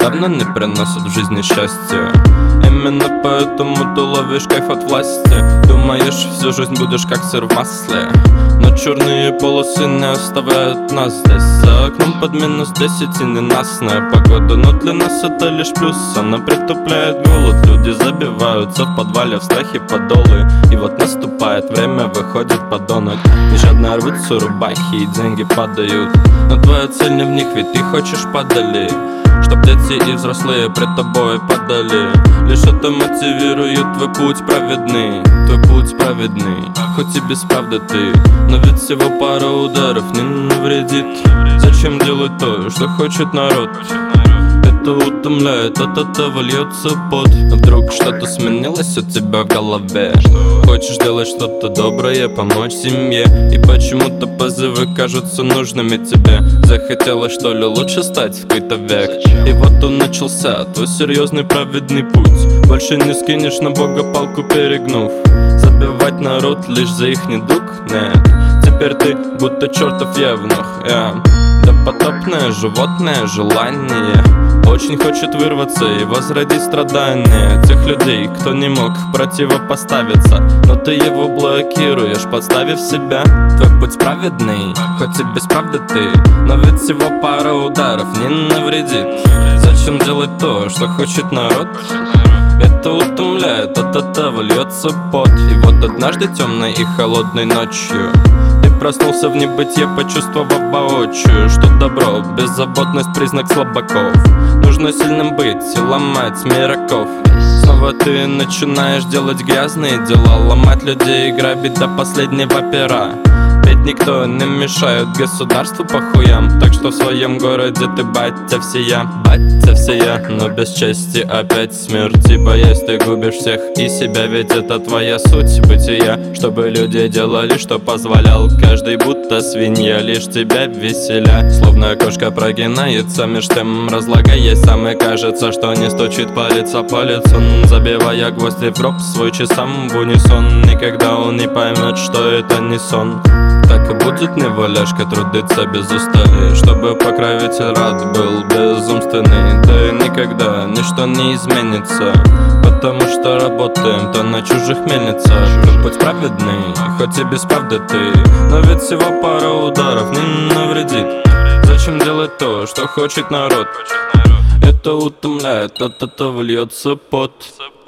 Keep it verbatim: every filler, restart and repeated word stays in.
явно не приносят в жизни счастья. Именно поэтому ты ловишь кайф от власти. Думаешь, всю жизнь будешь как сыр в масле, но черные полосы не оставляют нас здесь. За окном под минус десять и ненастная погода, но для нас это лишь плюс. Она притупляет голод, люди забиваются в подвале в страхе подолы. И вот наступает время, выходит подонок, нещадно рвутся рубахи и деньги падают. Но твоя цель не в них, ведь ты хочешь подали, чтоб дети и взрослые пред тобой падали. Лишь это мотивирует твой путь праведный, твой путь праведный, хоть и без правды ты. Но ведь всего пара ударов не навредит. Зачем делать то, что хочет народ? Это утомляет, от этого льется пот. Но вдруг что-то сменилось у тебя в голове. Хочешь делать что-то доброе, помочь семье, и почему-то позывы кажутся нужными тебе. Захотелось, что ли, лучше стать в какой-то век. И вот он начался, твой серьезный праведный путь. Больше не скинешь на Бога палку перегнув. Забивать народ лишь за их недуг? Нет, теперь ты будто чертов евнух, yeah. Допотопное животное желание очень хочет вырваться и возродить страдания тех людей, кто не мог противопоставиться. Но ты его блокируешь, подставив себя. Твой путь праведный, хоть и без правды ты, но ведь всего пара ударов не навредит. Зачем делать то, что хочет народ? Это утомляет, от этого льется пот. И вот однажды темной и холодной ночью ты проснулся в небытие, почувствовав воочию, что добро, беззаботность признак слабаков. Нужно сильным быть и ломать мираков. Снова ты начинаешь делать грязные дела, ломать людей и грабить до последнего пера. Ведь никто не мешает государству по хуям, так что в своем городе ты батя всея, батя всея. Но без чести опять смерть, и боясь ты губишь всех и себя. Ведь это твоя суть бытия, чтобы люди делали, что позволял каждый, будто свинья, лишь тебя веселя. Словно кошка прогинается меж тем, разлагаясь сам, и кажется, что не стучит палец о палец он, забивая гвозди в гроб свой часам в унисон. Никогда он не поймет, что это не сон. Так и будет неваляшка трудиться без устали, чтобы покровитель рад был безумственный. Да и никогда ничто не изменится, потому что работаем-то на чужих мельницах. Твой путь праведный, хоть и без правды ты, но ведь всего пара ударов не навредит. Зачем делать то, что хочет народ? Это утомляет, от этого льется пот.